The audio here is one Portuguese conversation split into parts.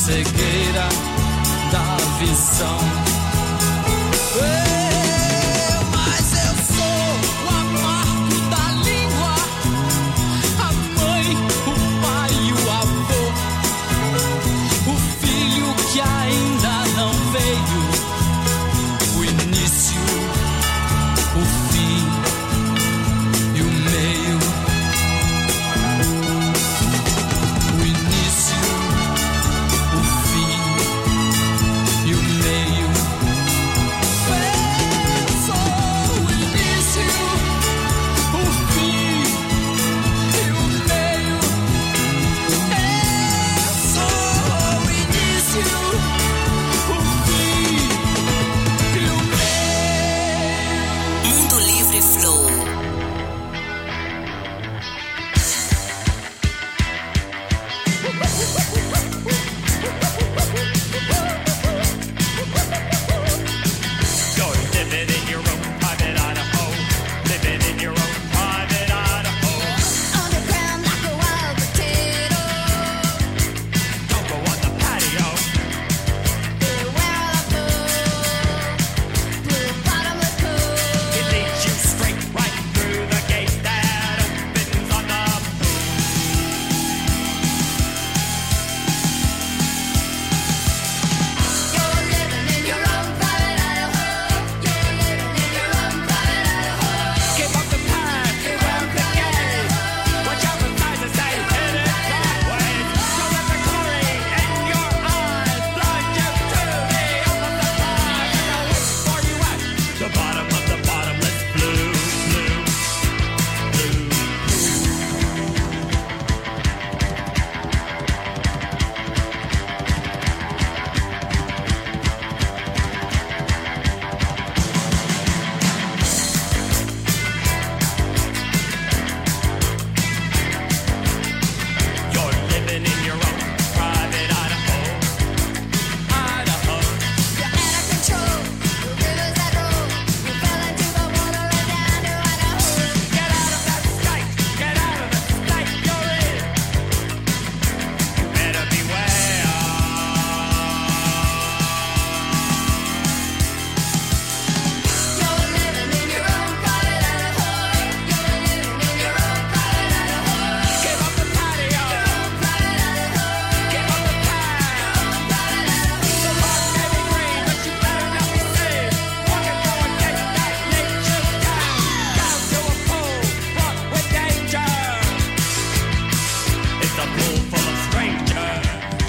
cegueira da visão. Mas eu sou o amargo da língua, a mãe, o pai e o avô, o filho que ainda não veio, o início, o fim e o meio. O início, o fim e o meio. Eu sou o início, o fim e o meio. Eu sou o início, o fim e o meio. Mundo Livre Flow. You're living in your own private Idaho. Living in your own private Idaho. On the ground like a wild potato. Don't go on the patio. Beware of the blue bottomless pool. It leads you straight right through the gate that opens on the You're living in your own private Idaho. You're living in your own private Idaho. give up the past, give up the game. Watch out for signs that say hit it that way. Don't let the glory in your eyes blind you to the other side. And I'll wait for you at the bottom of the bottomless blue, blue, blue. You're living in your own private Idaho. Idaho. You're out of control. The rivers that roll. You fell into the water and down to Idaho. Get out of that state. Get out of the state you're in. You better beware. You're living in your own private Idaho. You're living in your own private Idaho. Give up the patio. Private Idaho. Give up the past. Private Idaho. The law may be green, but you better not be seen. Walking through a gate that leads you down to a pool fraught with danger. It's a pool full of strangers.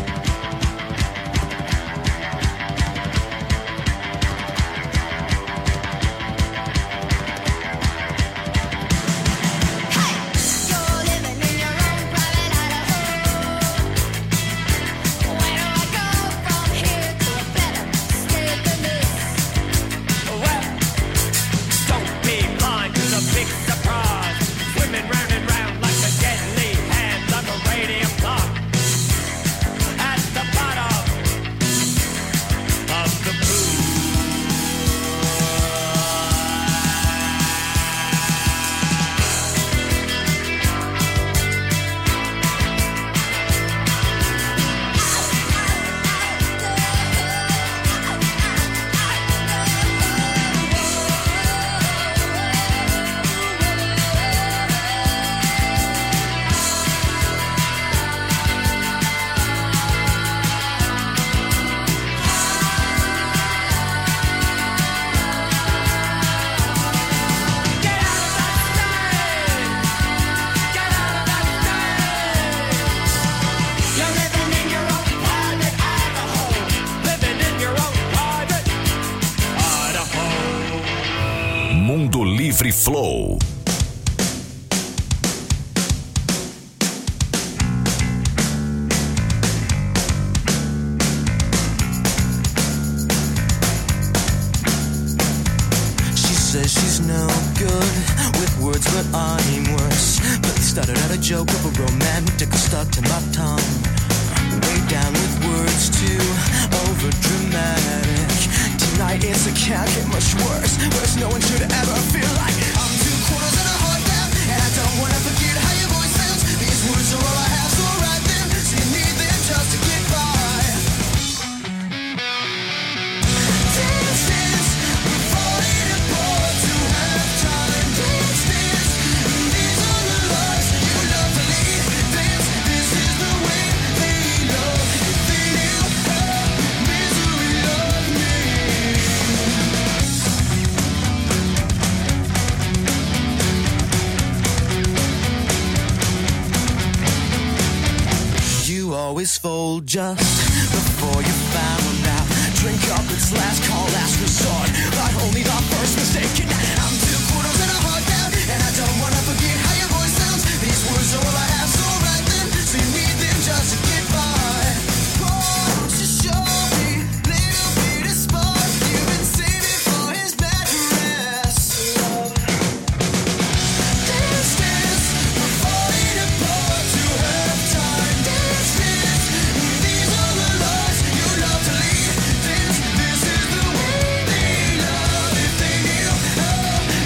You're living in your own private Idaho. Where do I go from here to a better state than this? Well, don't be blind to the big surprise. Swimming round and round like the deadly hands of a radium clock. At the bottom of the pool. Get out of that state! Get out of that state! You're living in your own private Idaho. Living in your own private Idaho. Mundo Livre Flow. She says she's no good with words, but I'm worse. But they started out a joke of a romantic stuck to my tongue. Way down with words too over dramatic. Tonight it's a can't get much worse. Worse, no one should ever feel like I'm 2 quarters and a heart down. And I don't wanna forget how your voice sounds. These words are all I have, so write them. So you need them just to get by. this fold just before you found out. Drink up, it's last call, last resort, but only the first mistake. And I'm 2 quarters and a heart down, and I don't wanna forget how your voice sounds. These words are all I have, so right then, so you need them just to get by. Won't you show me little bit of spark you've been saving for his bad rest? Dance, dance, we're falling apart to have time. Dance, dance, these are the lies you love to lead. Dance, this is the way they love if they knew. Oh,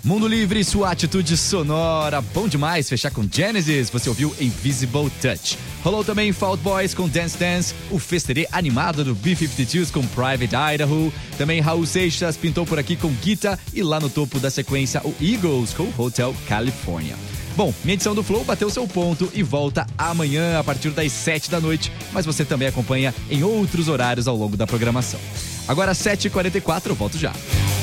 Mundo Livre, sua atitude sonora. Bom demais fechar com Genesis. Você ouviu Invisible Touch. Rolou também Fault Boys com Dance Dance. O festerê animado do B-52s com Private Idaho. Também Raul Seixas pintou por aqui com Guita. E lá no topo da sequência, o Eagles com Hotel California. Bom, minha edição do Flow bateu seu ponto e volta amanhã a partir das 7 da noite. Mas você também acompanha em outros horários ao longo da programação. Agora, 7h44, eu volto já.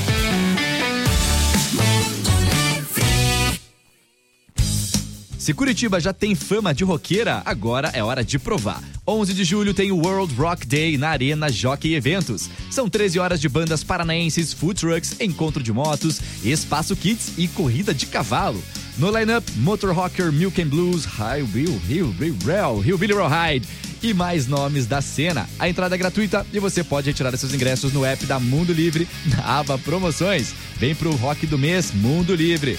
Se Curitiba já tem fama de roqueira, agora é hora de provar. 11 de julho tem o World Rock Day na Arena Jockey Eventos. São 13 horas de bandas paranaenses, food trucks, encontro de motos, espaço kids e corrida de cavalo. No line-up, Motor Rocker, Milk and Blues, Hillbilly Rawhide e mais nomes da cena. A entrada é gratuita e você pode retirar seus ingressos no app da Mundo Livre, na aba Promoções. Vem pro Rock do Mês Mundo Livre.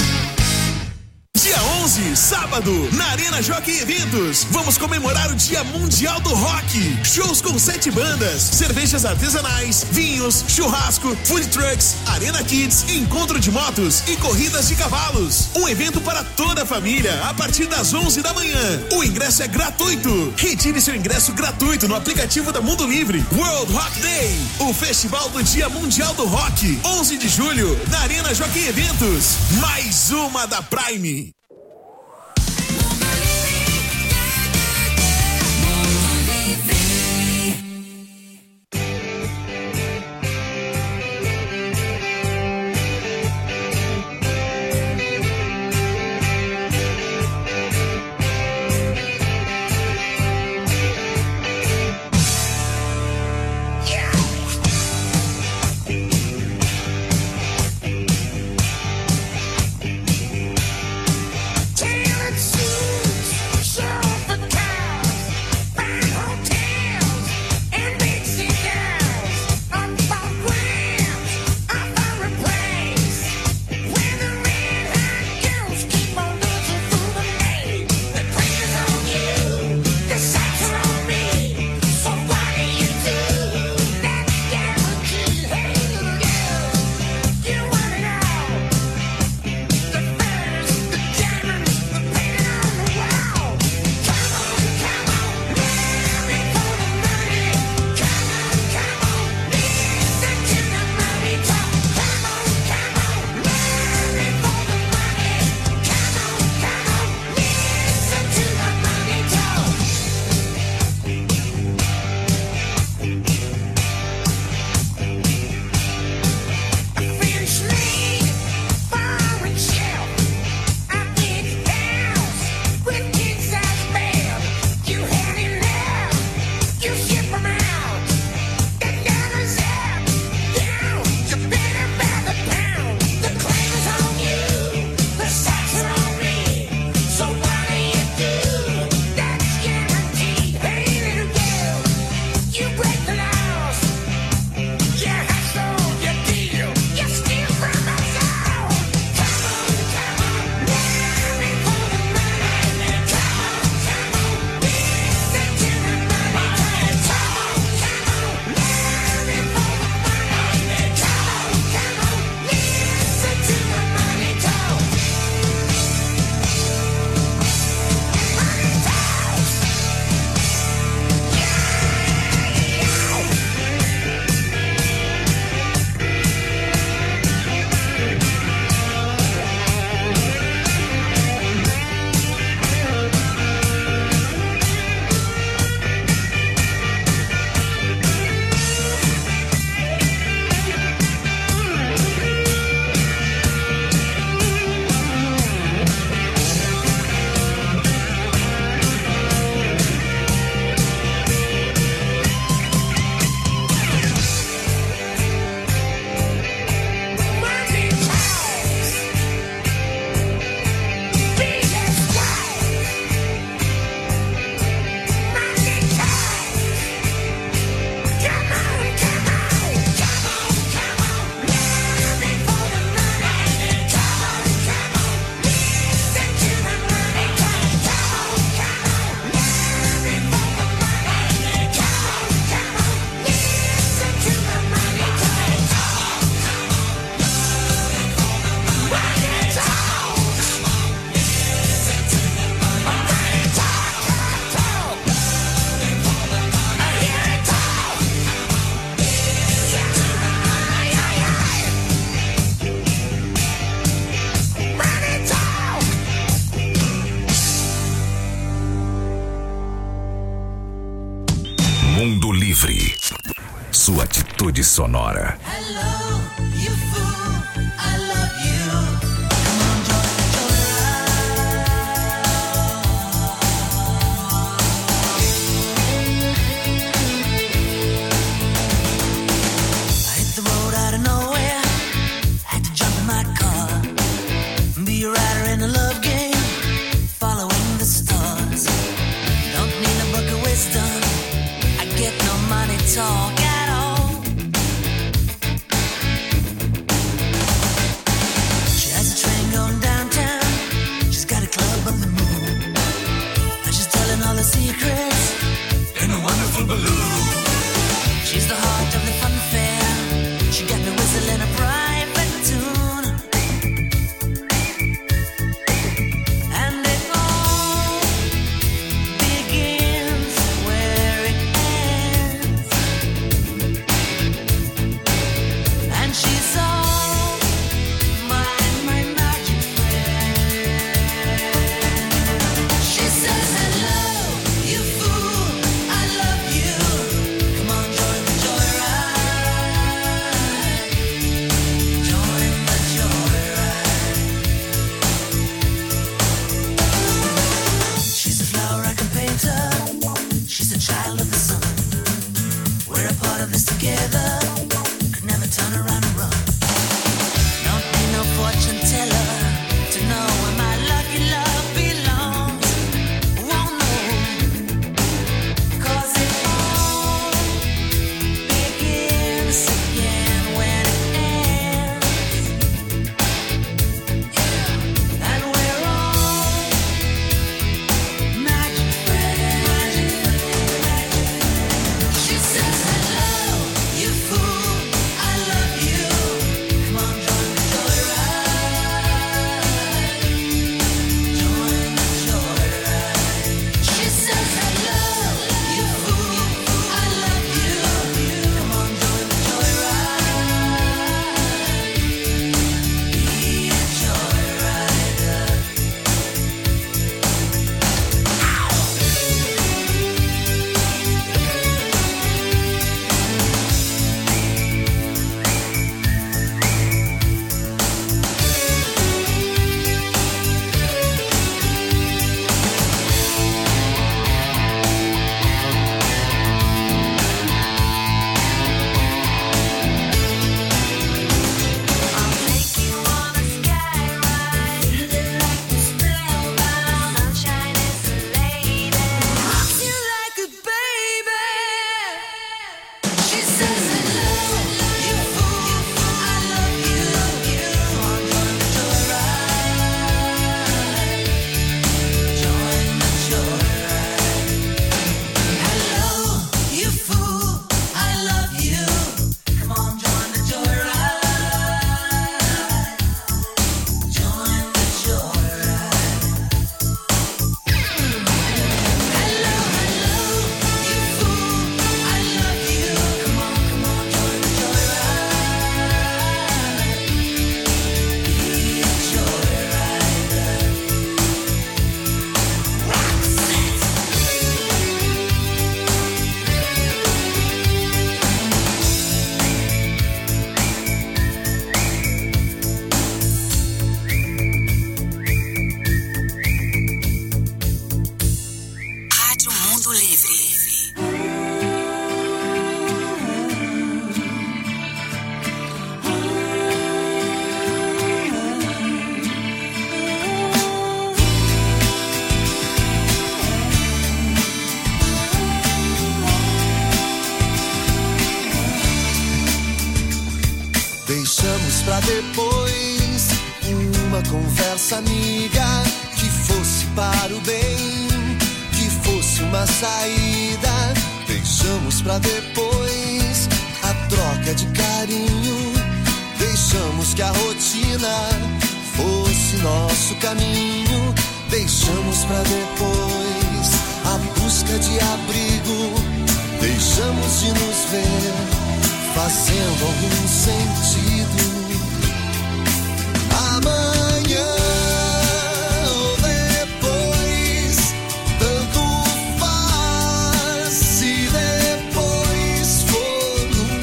Dia 11, sábado, na Arena Jockey Eventos. Vamos comemorar o Dia Mundial do Rock. Shows com 7 bandas, cervejas artesanais, vinhos, churrasco, food trucks, Arena Kids, encontro de motos e corridas de cavalos. Um evento para toda a família a partir das 11 da manhã. O ingresso é gratuito. Retire seu ingresso gratuito no aplicativo da Mundo Livre. World Rock Day, o festival do Dia Mundial do Rock. 11 de julho, na Arena Jockey Eventos. Mais uma da Prime. sua atitude sonora. Hello, you fool, I love you. Come on, join the I hit the road out of nowhere, had to jump in my car, be a rider in a love game, following the stars. Don't need a book of wisdom, I get no money talk at all. She has a train going downtown, she's got a club on the moon, and she's telling all the secrets in a wonderful balloon. She's the heart of the fun fair, she got me whistling a private tune, and it all begins where it ends, and she's all my magic friend. She says, hello, you fool, I love you. Come on, join the joyride. Join the joyride. She's a flower I can paint her. She's a child of the sun. We're a part of this together. Could never turn around and run. Don't need no fortune teller to know where my lucky love belongs. Won't know, 'cause it all begins again when it ends. And we're all magic friends. She says, hello, you fool, I love you. Come on, join the joyride. Join the joyride. She says, hello, you fool, I love you. Come on, join the joyride. Be a joyrider. I'll take you on a sky ride, feeling like you're spellbound. Sunshine is a lady, rocks you like a baby. She says, hello, you fool, I love you. Come on, join the joyride. Join the joyride. Hello, you fool, I love you. Come on, join the joyride. Join the joyride. Hello, you fool, I love you. Come on, join the joyride. Be a joyrider. Rádio Mundo Livre. Deixamos pra depois uma conversa amiga que fosse para o bem, que fosse uma saída. Deixamos pra depois a troca de carinho. Deixamos que a rotina fosse nosso caminho. Deixamos pra depois a busca de abrigo. Deixamos de nos ver fazendo algum sentido. Amanhã ou depois, tanto faz. Se depois for no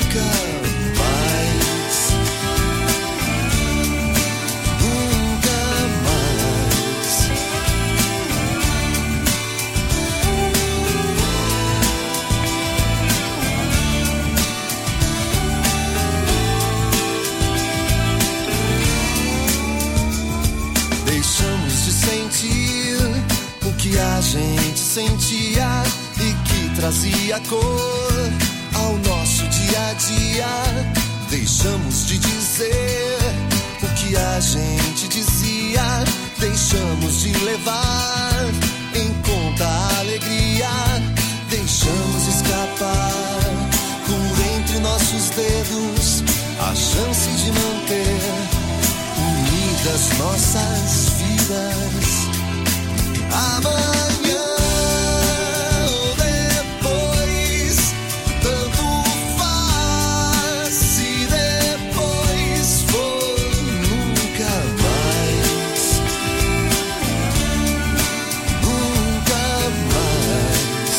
gente sentia e que trazia cor ao nosso dia a dia. Deixamos de dizer o que a gente dizia, deixamos de levar em conta a alegria, deixamos escapar por entre nossos dedos a chance de manter unidas nossas vidas. Amanhã ou depois, tanto faz. Se depois for nunca mais, nunca mais.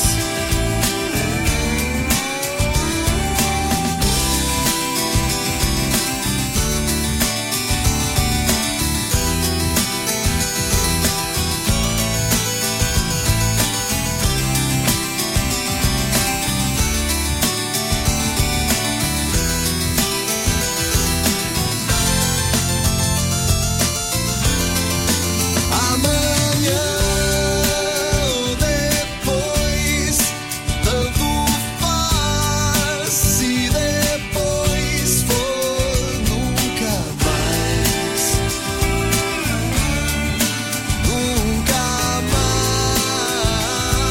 Amanhã ou depois, tanto faz. Se depois for nunca mais, nunca mais.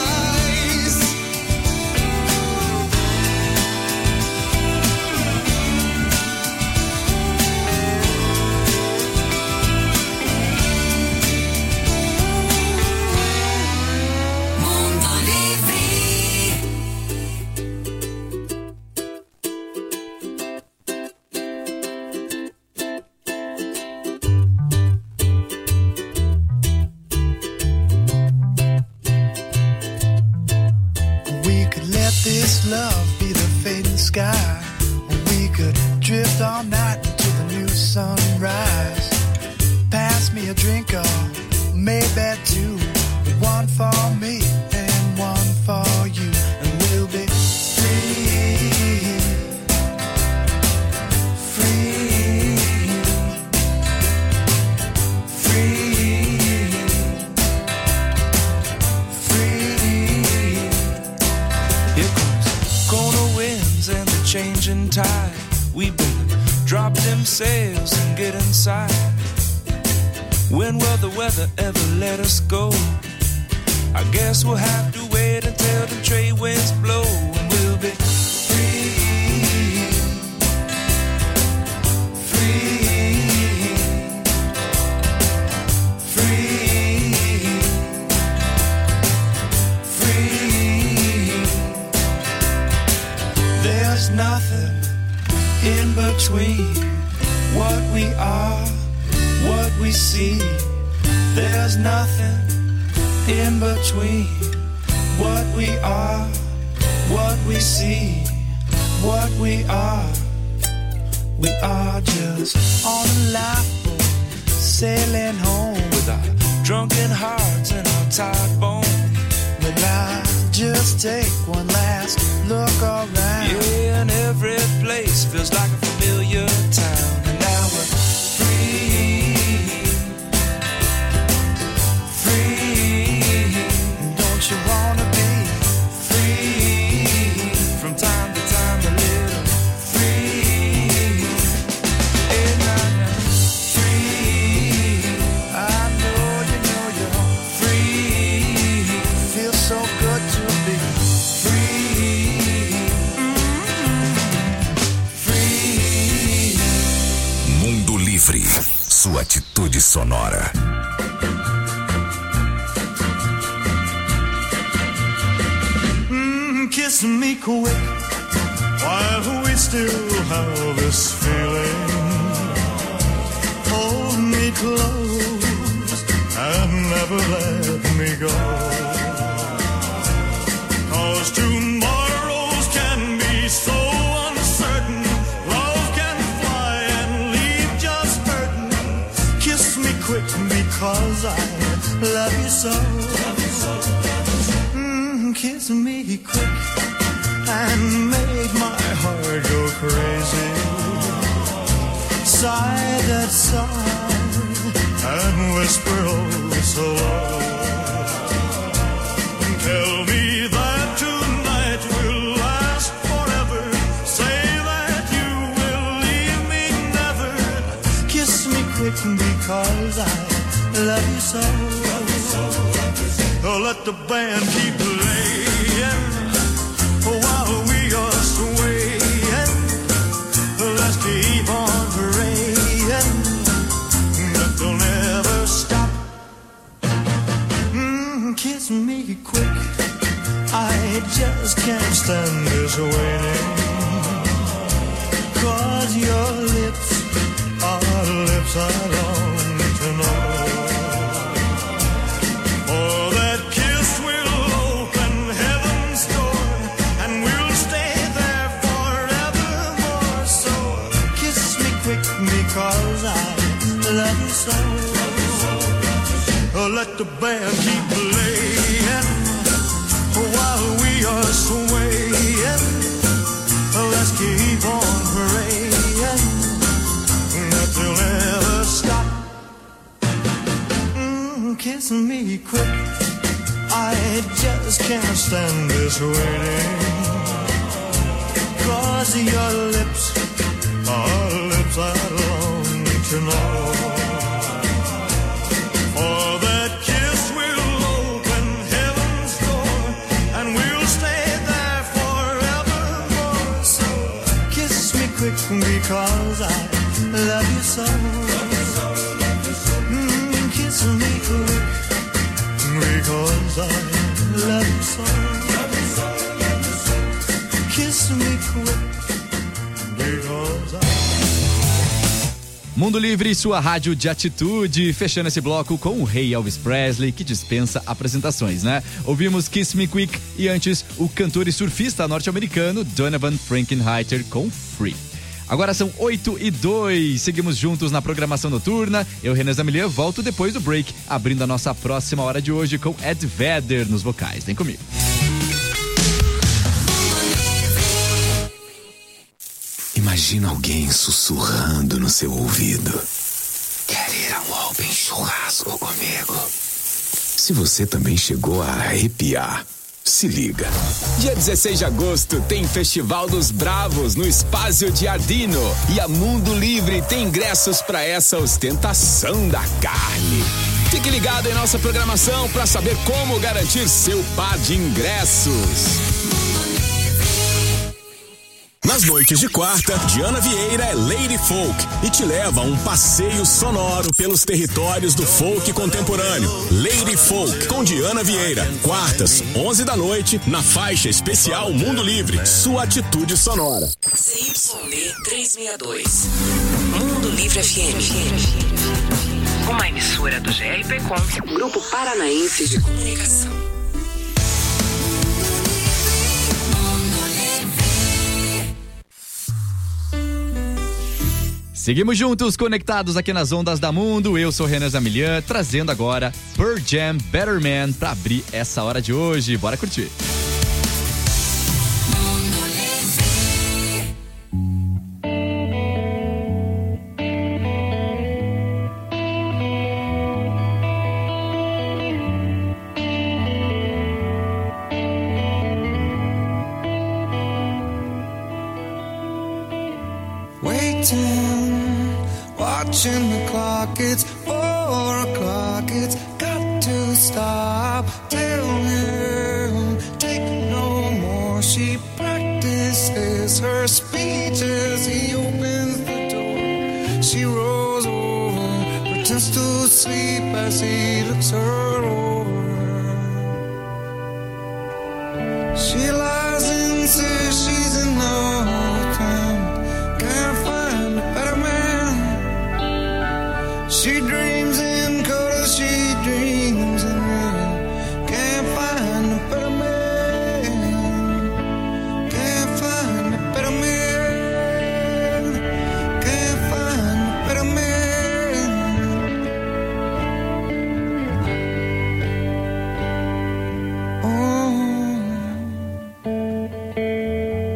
Mundo Livre. We could let this love be the fading sky. We could drift all night until the new sunrise. Pass me a drink or maybe two. One for me and one for you. And we'll be free. Free. Free. Free. Here comes corner winds and the changing tide. We better drop them sails and get inside. When will the weather ever let us go? I guess we'll have to wait until the trade winds blow and we'll be free. Free. Free. Free. There's nothing in between what we are, what we see. There's nothing in between what we are, what we see, what we are. We are just on a lifeboat, sailing home with our drunken hearts and our tired bones. But I just take one last look around. Yeah, and every place feels like a familiar town. And now we're free. Free. Don't you wanna be free? From time to time a little free. And I'm free. I know you're free. Feels so good to be free. Free. Mundo Livre, sua atitude sonora. Kiss me quick while we still have this feeling. Hold me close and never let me go. 'Cause tomorrows can be so uncertain. Love can fly and leave just hurting. Kiss me quick because I love you so. Kiss me quick and make my heart go crazy. Sigh that sigh and whisper oh so low. quick because I love you so. Oh, let the band keep playing while we are swaying. Let's keep on praying that they'll never stop. Kiss me quick, I just can't stand this waiting. 'Cause your lips are lips I long to know. Oh, that kiss will open heaven's door, and we'll stay there forevermore. So kiss me quick because I love you so. Oh, let the band keep playing while we are swaying. Let's keep on praying that they'll never stop. Kiss me quick, I just can't stand this waiting. 'Cause your lips are lips I long to know. Oh, that kiss will open heaven's door, and we'll stay there forevermore. So kiss me quick because I love you so. Kiss me quick because I love you so. Kiss me quick because I... Mundo Livre, sua rádio de atitude, fechando esse bloco com o rei Elvis Presley, que dispensa apresentações, né? Ouvimos Kiss Me Quick e antes o cantor e surfista norte-americano Donovan Frankenheiter com Free. Agora são 8:02, seguimos juntos na programação noturna. Eu, Renan Zamilian, volto depois do break, abrindo a nossa próxima hora de hoje com Ed Vedder nos vocais. Vem comigo. Imagina alguém sussurrando no seu ouvido. Quer ir a um open churrasco comigo? Se você também chegou a arrepiar, se liga. Dia 16 de agosto tem Festival dos Bravos no Espaço Giardino. E a Mundo Livre tem ingressos para essa ostentação da carne. Fique ligado em nossa programação para saber como garantir seu par de ingressos. Nas noites de quarta, Diana Vieira é Lady Folk e te leva a um passeio sonoro pelos territórios do folk contemporâneo. Lady Folk com Diana Vieira, quartas, 11 da noite, na faixa especial Mundo Livre, sua atitude sonora. ZYD 362, Mundo Livre FM. Uma emissora do GRPcom, Grupo Paranaense de Comunicação. Seguimos juntos, conectados aqui nas ondas da Mundo. Eu sou Renan Zamilian, trazendo agora Pearl Jam Better Man pra abrir essa hora de hoje. Bora curtir. Watching the clock, it's 4 o'clock, it's got to stop. Tell him, take no more. She practices her speech as he opens the door. She rolls over, pretends to sleep as he looks her over. She lies and says she's in love with him. Can't find a better man. She dreams in color, she dreams in red. Can't find a better man. Can't find a better man. Can't find a better man. Oh.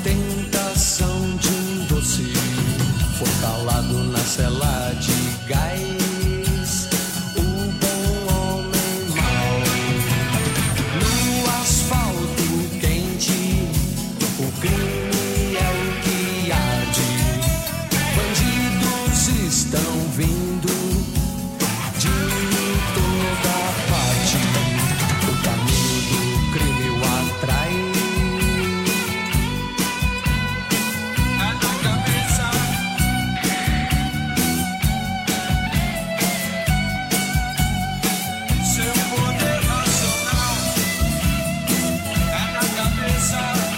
tentação de um doce foi calado na cela de gás. O bom homem mau no asfalto quente, o crime é o que arde. Bandidos estão vindo de toda parte. O caminho do crime o atrai. É na cabeça. Seu poder racional. É na cabeça.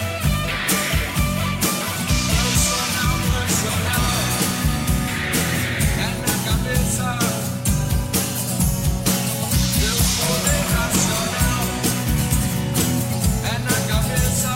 Racional, racional. É na cabeça. Seu poder racional. É na cabeça.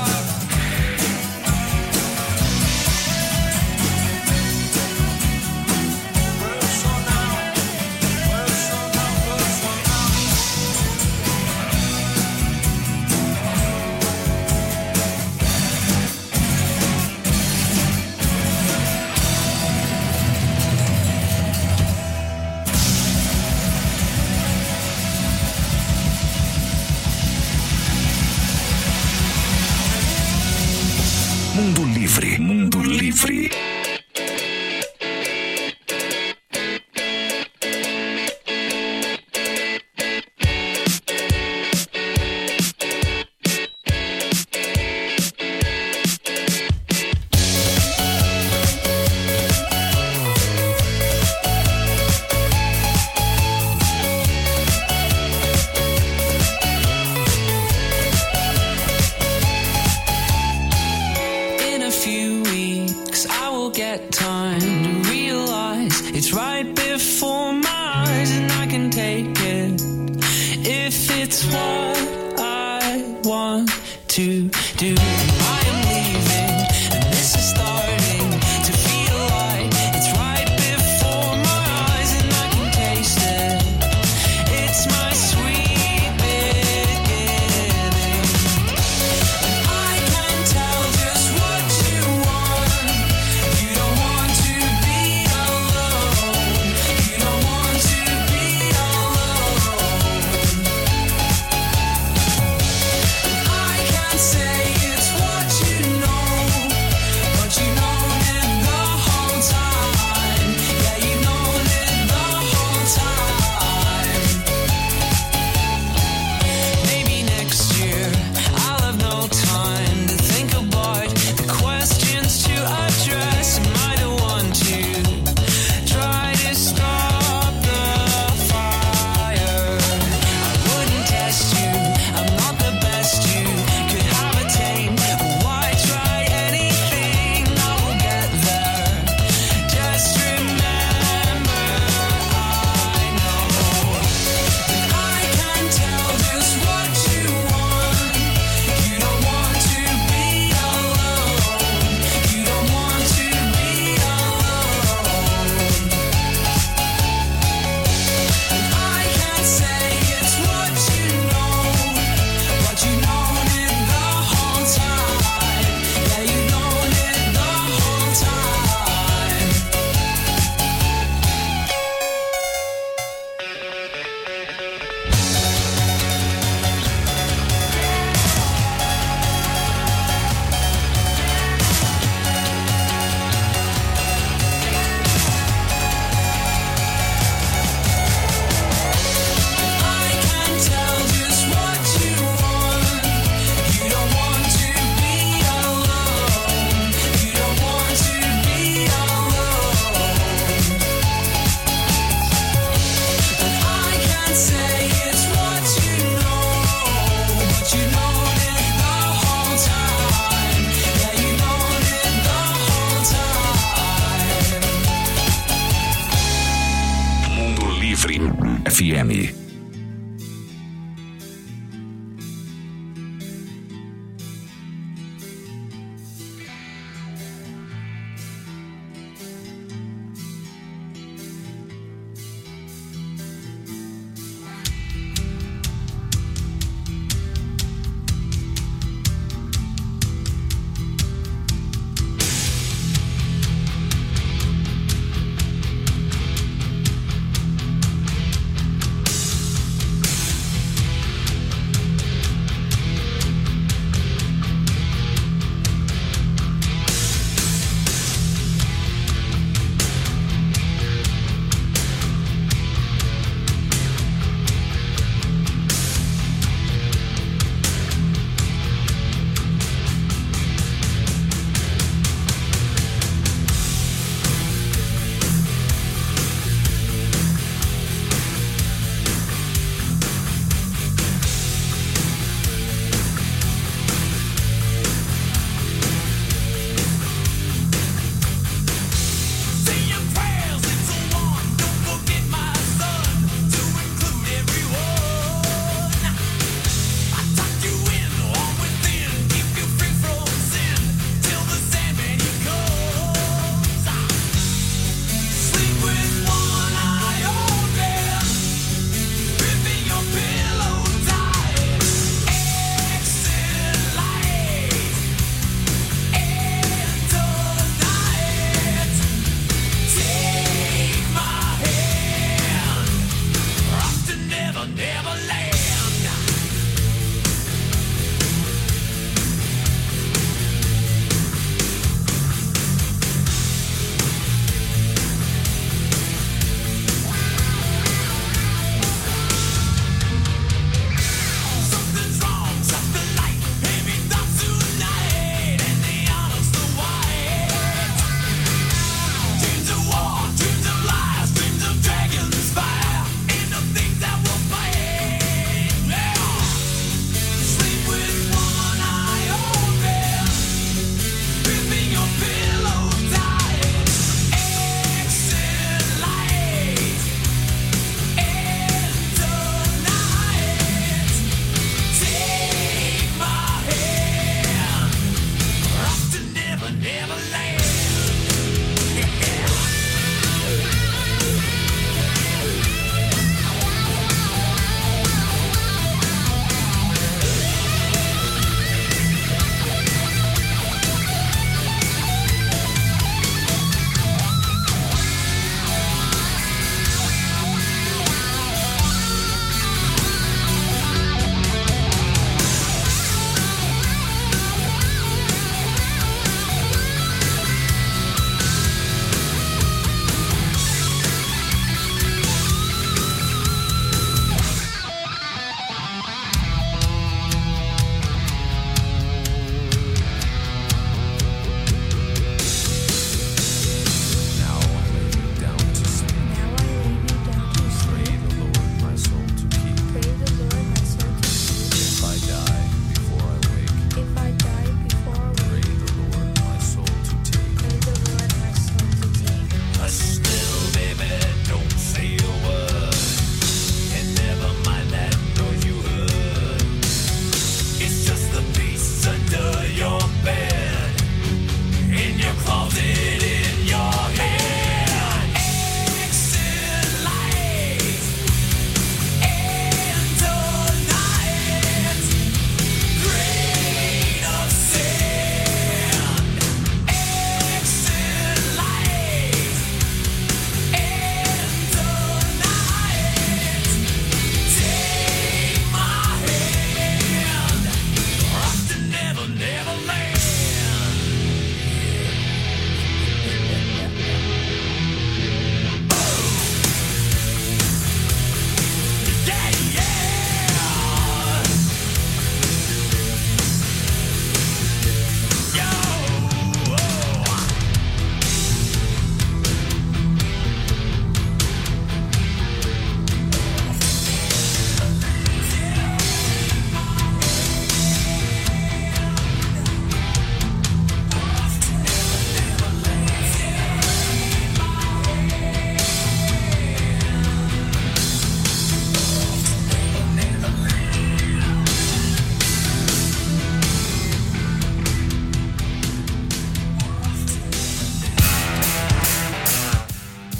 Mundo Livre. Mundo Livre. In a few weeks, I will get time to realize it's right before my eyes, and I can take it if it's what I want to do. I am leaving, and this is starting to feel like it's right before my eyes, and I can taste it. It's my sweet beginning. I can tell just what you want. You don't want to be alone. You don't want to be alone. I can say it's what you know, but you known it the whole time. Yeah, you known it the whole time. Maybe next year I'll have no time to think about the questions to address. Am I the one to try to stop the fire? I wouldn't test you, I'm not the best you could have attained. But why try anything? I will get there. Just remember, I know that I can tell just what you want. You don't want to be alone. You don't want to be alone. And I can say it's what you know, but you known it the whole time. Yeah, you known it the whole time. I can tell just what you want. You don't want to be alone. You don't want to be alone. And I can say it's what you know, but you known it the whole time. Yeah, you known it the whole time. Mundo Livre. FM.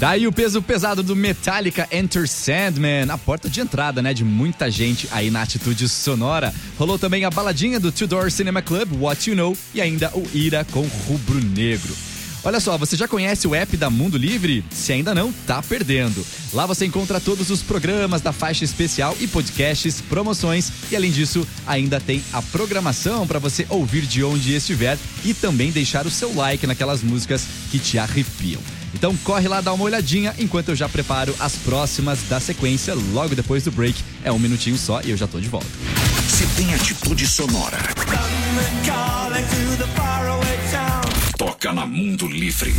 Daí o peso pesado do Metallica, Enter Sandman, a porta de entrada, né, de muita gente aí na atitude sonora. Rolou também a baladinha do Two Door Cinema Club, What You Know, e ainda o Ira com Rubro Negro. Olha só, você já conhece o app da Mundo Livre? Se ainda não, tá perdendo. Lá você encontra todos os programas da faixa especial e podcasts, promoções e, além disso, ainda tem a programação para você ouvir de onde estiver e também deixar o seu like naquelas músicas que te arrepiam. Então corre lá, dá uma olhadinha enquanto eu já preparo as próximas da sequência logo depois do break. É 1 minutinho só e eu já tô de volta. Se tem atitude sonora, toca na Mundo Livre.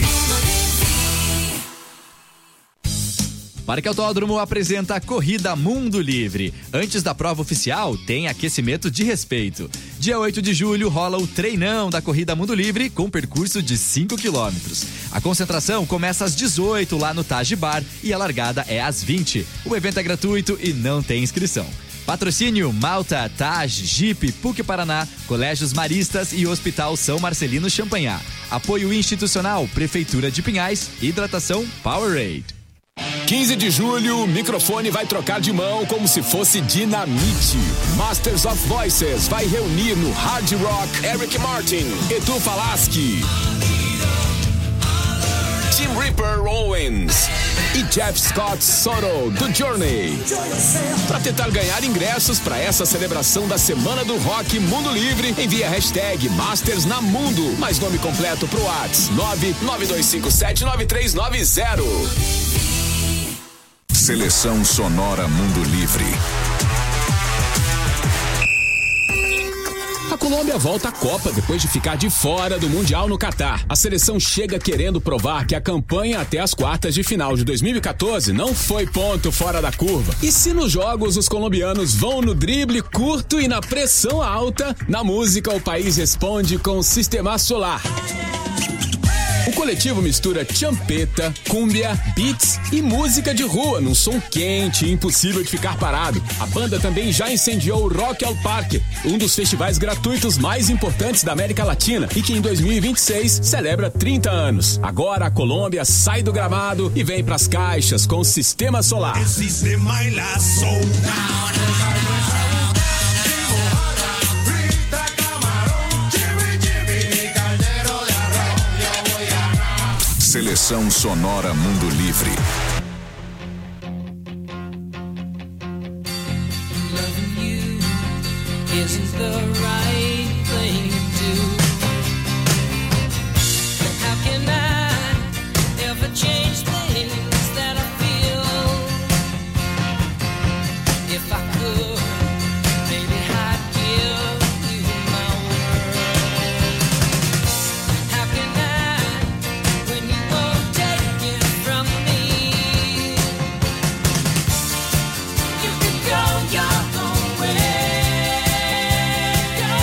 Parque Autódromo apresenta a Corrida Mundo Livre. Antes da prova oficial, tem aquecimento de respeito. Dia 8 de julho rola o treinão da Corrida Mundo Livre com percurso de 5 quilômetros. A concentração começa às 18 lá no Taj Bar e a largada é às 20. O evento é gratuito e não tem inscrição. Patrocínio Malta, Taj, Jeep, PUC Paraná, Colégios Maristas e Hospital São Marcelino Champagnat. Apoio institucional, Prefeitura de Pinhais, Hidratação Powerade. 15 de julho, o microfone vai trocar de mão como se fosse dinamite. Masters of Voices vai reunir no Hard Rock Eric Martin, Edu Falaschi, Tim Ripper Owens e Jeff Scott Soto, do Journey. Para tentar ganhar ingressos para essa celebração da Semana do Rock Mundo Livre, envie a hashtag Masters na Mundo, mais nome completo pro WhatsApp 992579390. Seleção Sonora Mundo Livre. A Colômbia volta à Copa depois de ficar de fora do Mundial no Catar. A seleção chega querendo provar que a campanha até as quartas de final de 2014 não foi ponto fora da curva. E se nos jogos os colombianos vão no drible curto e na pressão alta, na música o país responde com Sistema Solar. O coletivo mistura champeta, cúmbia, beats e música de rua num som quente e impossível de ficar parado. A banda também já incendiou o Rock al Parque, um dos festivais gratuitos mais importantes da América Latina e que em 2026 celebra 30 anos. Agora a Colômbia sai do gramado e vem pras caixas com o Sistema Solar. Seleção Sonora Mundo Livre. Loving you isn't the right thing to do. How can I ever change things that I feel? If I could, maybe I'd give you my word. How can I, when you won't take it from me? You can go your own way. Go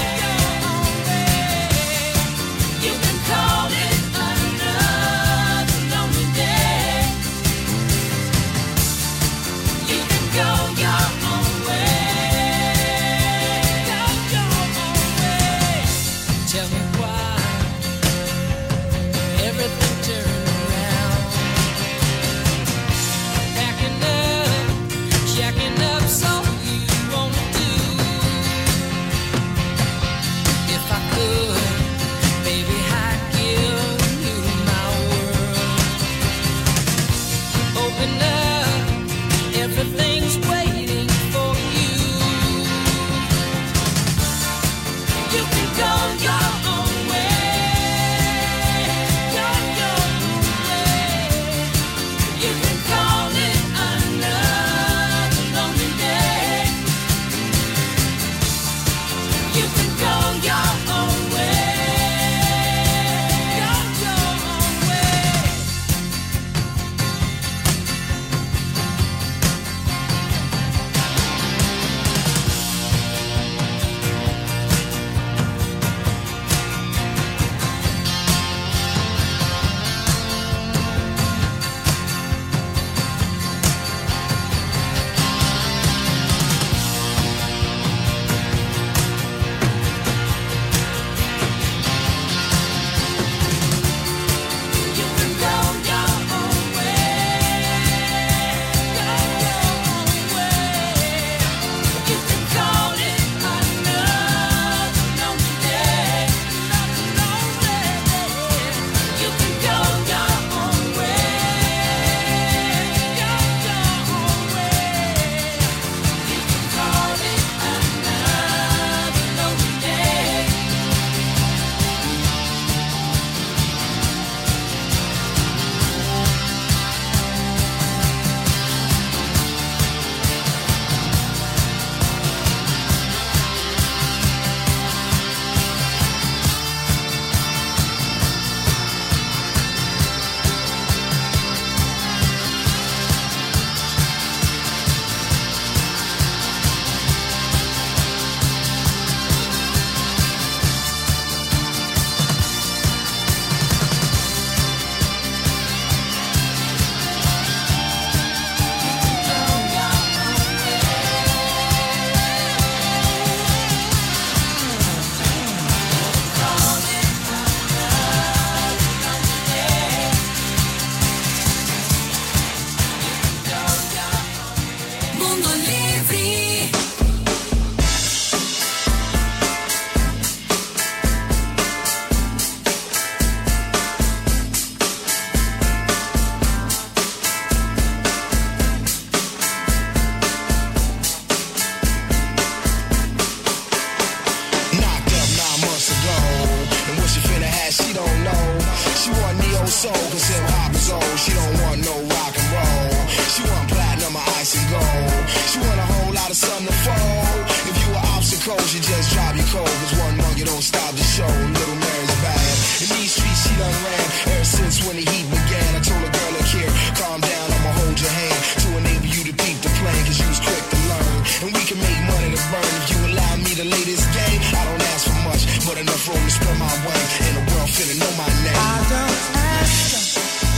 soul, cause hip hop is old. She don't want no rock and roll. She want platinum or ice and gold. She want a whole lot of sun to fold. If you were obstacles, you just drop your cold. Cause one monkey don't stop the show. Little Mary's bad. In these streets, she done ran ever since when the heat began. I told a girl, look here, calm down, I'ma hold your hand to enable you to peep the plan, cause you was quick to learn. And we can make money to burn. If you allow me to lay this game, I don't ask for much, but enough room to spread my way. And the world finna know my name. I don't ask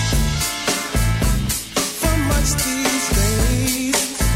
for much these days,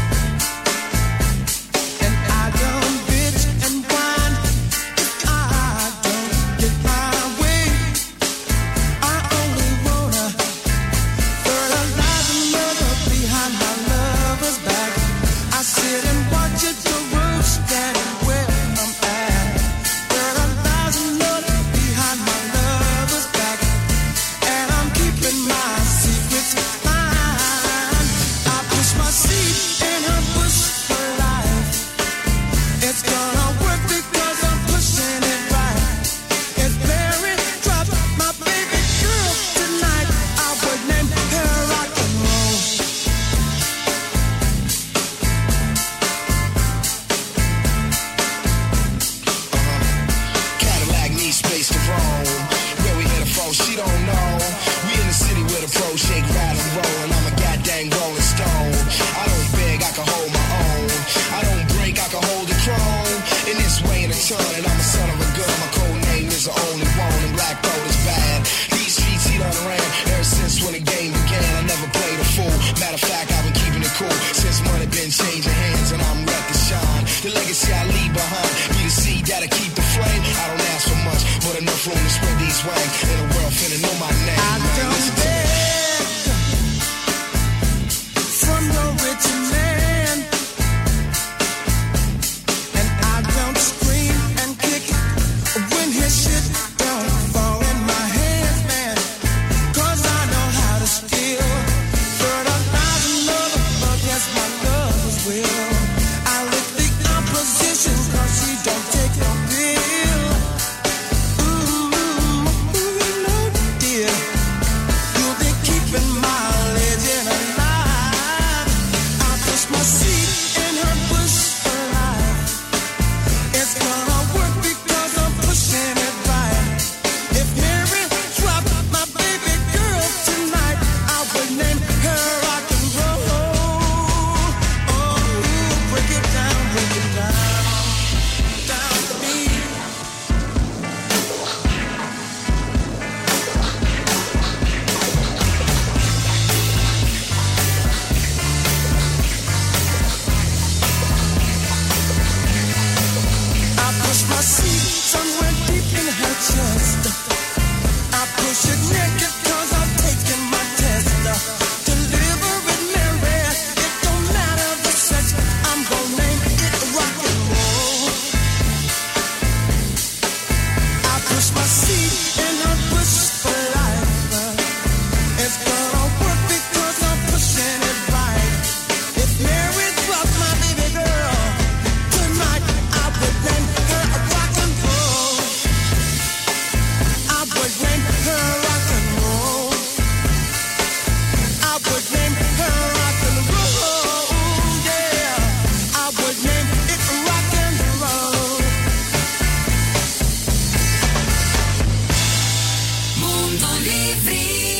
and I don't bitch and whine if I don't get my way. I only wanna fertilize another behind my lover's back. I sit and watch it grow, standing where I'm at. Fertilize another behind my lover's back, and I'm keeping my secrets mine. I push my seed in her bush for life. It's gonna work because I'm pushing it right. If Mary dropped my baby girl tonight, I would name her rock and roll. Cadillac needs space to roam. Where we headed from, she don't know. We in the city where the pros shake, rattle, and roll, and I'm a goddamn rolling stone. I don't beg, I can hold my own. I don't break, I can hold the chrome. In this way in a turn, and I'm a son of a gun. My code name is the only one, and black gold is bad. These streets he done ran ever since when the game began. I never played a fool. Matter of fact, I've been keeping it cool since money been changing hands, and I'm ready to shine. The legacy I leave behind be the seed that'll keep the flame. I don't ask for much, but enough room to spread these wings. And the world finna know my name. I man. don't Listen to me. beg from no rich man, and I don't scream and kick when his shit don't fall in my hands, man. Cause I know how to steal, fertilize another against my lover's will. I lick the opposition cause she don't take no pill. You know, dear, you'll be keeping my legend alive. I push my seed in her bush for life. It's gonna work because I'm pushing it right. If Mary dropped my baby girl tonight, I would name her rock and roll. Oh, break it down, down to me. I push my seat somewhere deep in her chest. I push it naked cause I'm taking my test. Deliver it, Mary, it don't matter the sex. I'm gonna name it rock and roll. I push my seat in her bush for life. It's gonna work because I'm pushing it right. If Mary dropped my baby girl tonight, I would name her rock and roll. I would name her rock and roll. I would name her rock and roll. Yeah, I would name it rock and roll. Mundo Livre.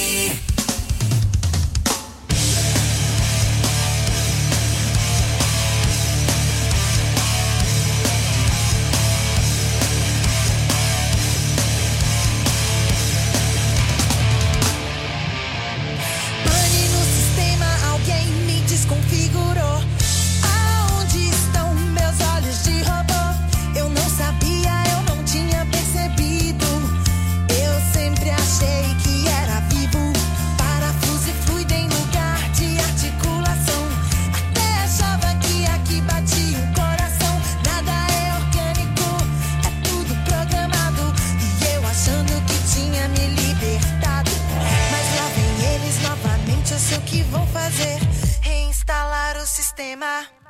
Pane no sistema, alguém me desconfigurou. Aonde estão meus olhos de robô? Eu não sabia, eu não tinha percebido. Eu sempre achei que era vivo. Parafuso e fluido em lugar de articulação. Até achava que aqui batia o coração. Nada é orgânico, é tudo programado. E eu achando que tinha me libertado. Mas lá vem eles novamente, eu sei o que vão fazer. Reinstalar o sistema.